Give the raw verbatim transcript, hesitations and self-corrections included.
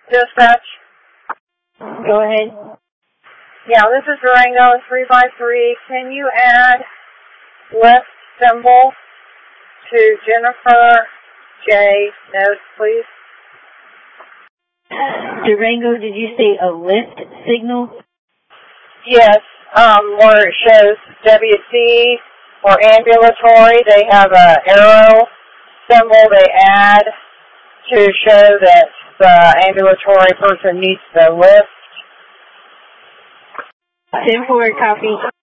Dispatch. Go ahead. Yeah, this is Durango three five three. Can you add lift symbol to Jennifer J. Note, please? Durango, did you say a lift signal? Yes, um, where it shows W C or ambulatory, they have a arrow symbol they add to show that the ambulatory person needs the lift. ten four, copy.